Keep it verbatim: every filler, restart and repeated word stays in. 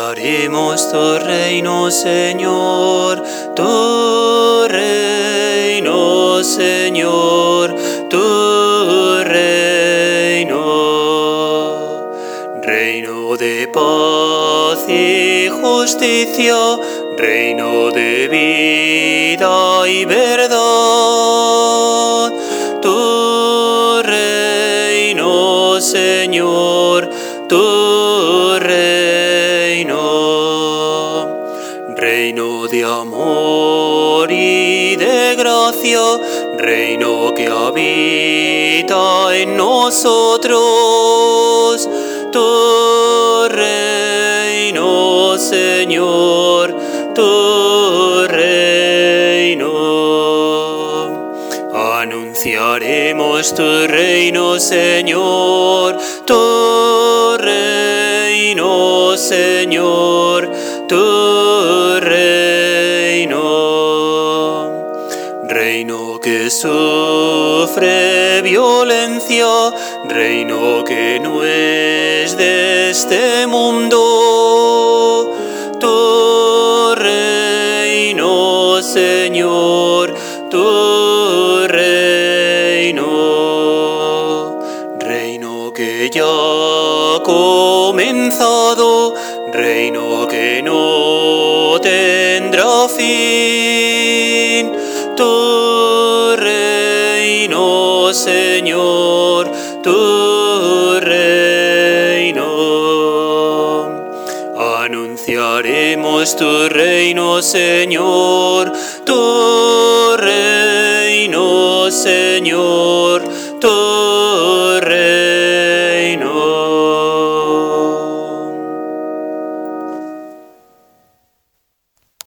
Anunciaremos tu reino, Señor, tu reino, Señor, tu reino. Reino de paz y justicia, reino de vida y verdad. Tu reino, Señor, tu reino. Reino de amor y de gracia, reino que habita en nosotros. Tu reino, Señor, tu reino. Anunciaremos tu reino, Señor, tu reino, Señor, tu reino. Reino que sufre violencia, reino que no es de este mundo. Tu reino, Señor, tu reino. Reino que ya ha comenzado, reino que no tendrá fin. Tu reino, Señor, tu reino. Anunciaremos tu reino, Señor, tu reino, Señor,